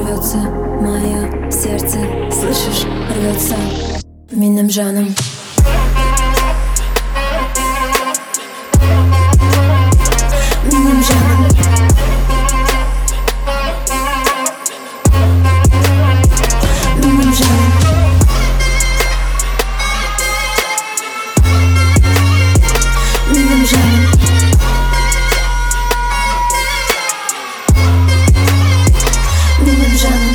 рвется мое сердце, слышишь, рвется минным жаном. Минным жаном. Минным жаном. Минным жаном. Минным жаном.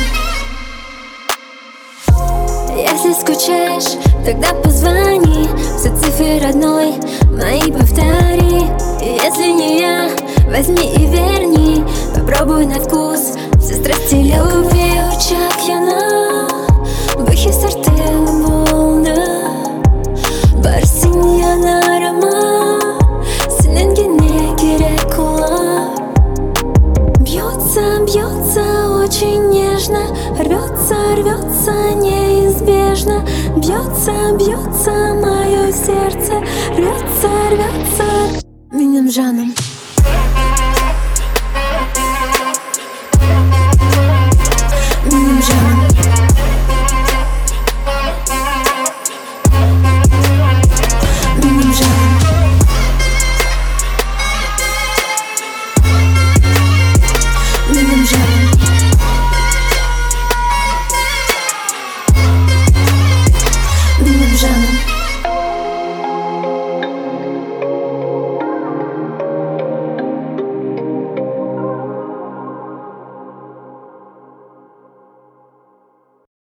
Если скучаешь, тогда позвони. Все цифры родной мои повтори. И если не я, возьми и верни. Попробуй на вкус все страсти любви. Uçak yana bu hisartı buldu. Varsın yanarıma senin gene gerek olan. Бьется, бьется очень нежно, рвется, рвется неизбежно. Бьется, бьется мое сердце, рвется, рвется минным жаном.